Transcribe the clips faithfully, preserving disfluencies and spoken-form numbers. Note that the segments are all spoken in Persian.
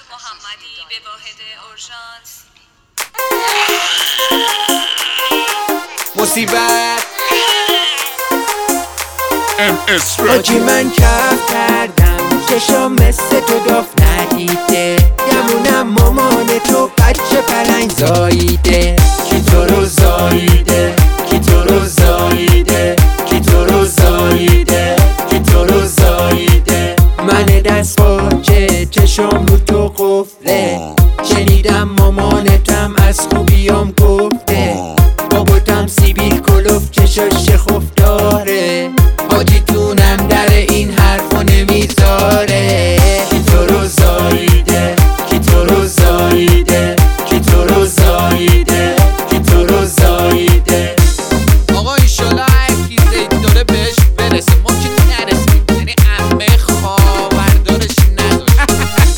محمدی به واحد اورژانس. مصیبت ام اس حاجی من کف کردم چشم مثل تو داف ندیده، گمونم مامان تو بچه پلنگ زاییده. کی تو رو زاییده، کی تو رو زاییده، کی تو رو زاییده، کی تو رو زاییده. من دست باچه چشم رو تو قفله، شنیدم مامانتم از خوبیام گفته. باباتم سیبیل کلوف چشاش خوف داره، حاجی تونم در این حرفو نمیذاره. کی تو رو زاییده، کی تو رو زاییده، کی تو رو زاییده، کی تو رو زاییده. آقا ایشالا هرکی زید داره بهش برسه، ما که نرسیم، یعنی عمه خواهردارش نداره.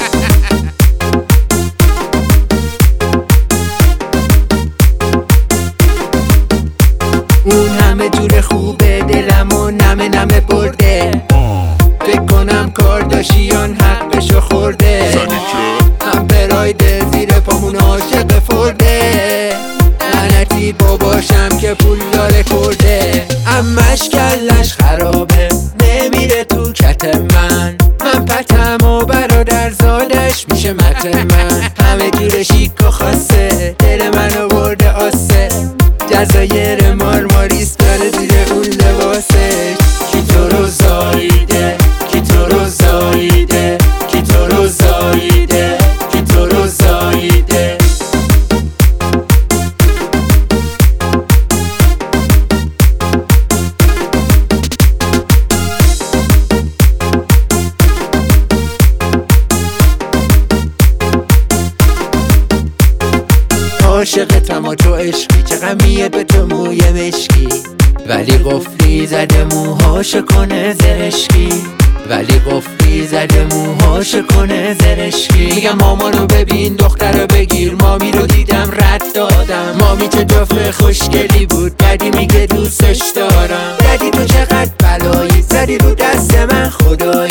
اون همه جور خوبه دلمو نمه نمه برده، فکر کنم کارداشیان حقشو خورده. هم برایده زیر پامون عاشق فرده، لعنتی باباشم که پول داره کرده. امش کلش خرابه نمیره تو کت من، من پتم و برادر زادش میشه مت من. همه جور شیک و خاصه دل منو برده آسه، جزایر مارماریس داره زیر اون لباسش. کی تو رو زاییده، کی تو رو زاییده، کی تو رو زاییده، کی تو رو زاییده. عاشقتم و تو عشقی، چه غمیه به تو موی مشکی، ولی قفلی زده موهاش کنه زرشکی، ولی قفلی زده موهاش کنه زرشکی. میگم مامانو ببین دخترو بگیر، مامی رو دیدم رد دادم. مامی چه دفعه خوشگلی بود، ددی میگه دوستش دارم. ددی تو چقدر بلایی زدی رو دست من خدایی.